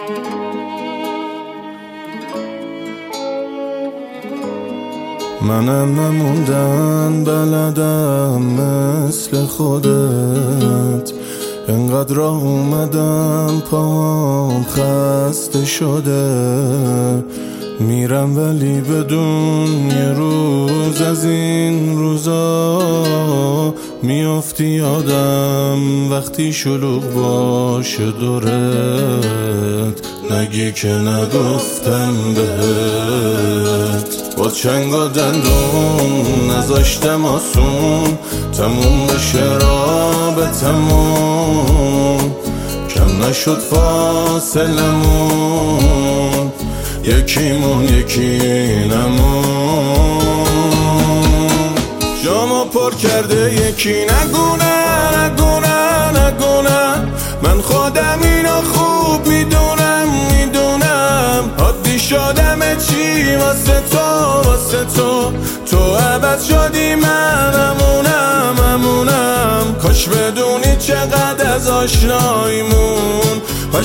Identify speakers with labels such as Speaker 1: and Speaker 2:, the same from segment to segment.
Speaker 1: منم نموندن بلدم مثل خودت، انقدر راه اومدم پاهم خسته شده، میرم ولی بدون یه روز از این روزا میافتی یادم وقتی شلوغ باشه دورت، نگی که نگفتم بهت. با چنگ و دندون نذاشتم آسون تموم بشه رابطمون، کم نشد فاصلمون، یکیمون یکی نمون. جامو پر کرده یکی نگونه نگونه نگونه، من خودم اینو خوب میدونم میدونم، عادی شدم چی واسه تو واسه تو، تو عوض شدی منمونم امونم، کاش بدونی چقدر از آشناییمون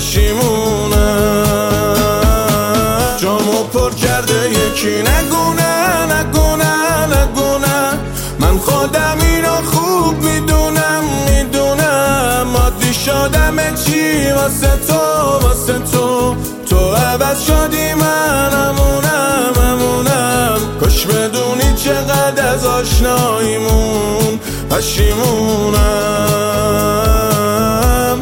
Speaker 1: پشیمونم. جامو پر کرده یکی نگونه نگونه نگونه، من خودم اینو خوب میدونم میدونم، عادی شدم چی واسه تو واسه تو، تو عوض شدی منمونم امونم، کاش بدونی چقدر از آشناییمون پشیمونم.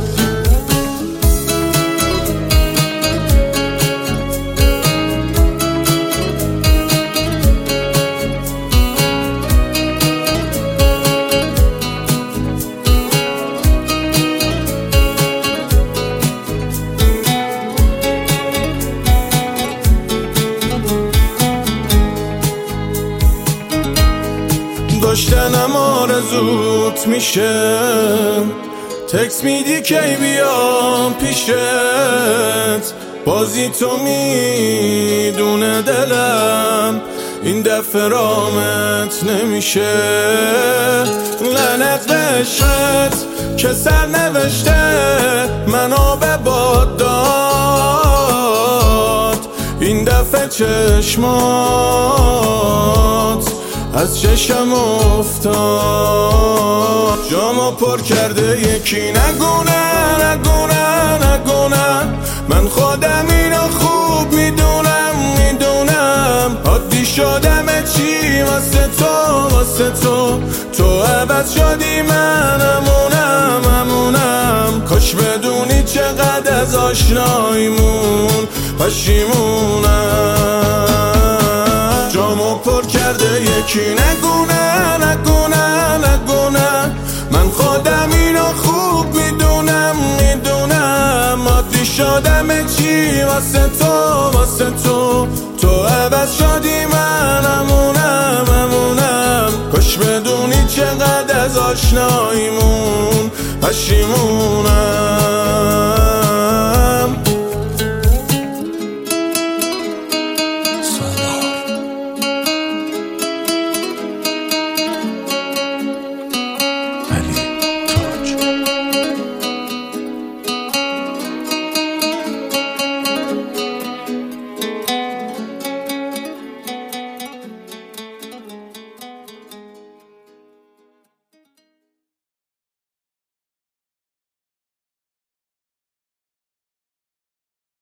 Speaker 1: داشتنم آرزوت میشه، تکس میدی کی بیام پیشت، بازی تو میدونه دلم این دفعه رامت نمیشه، لعنت به عشقت که سر نوشته منو به باد داد، این دفعه چشمات از چشم افتاد. جامو پر کرده یکی نگونه نگونه نگونه، من خودم اینو خوب میدونم میدونم، عادی شدم چی واسه تو واسه تو، تو عوض شدی منمونم امونم، کاش بدونی چقدر از آشناییمون پشیمونم. جامو پر کرده یکی نگونه نگونه نگونه، من خودم اینو خوب میدونم میدونم، عادی شدم چی واسه تو واسه تو، تو عوض شدی منمونم امونم، کاش بدونی چقدر از آشناییمون پشیمونم.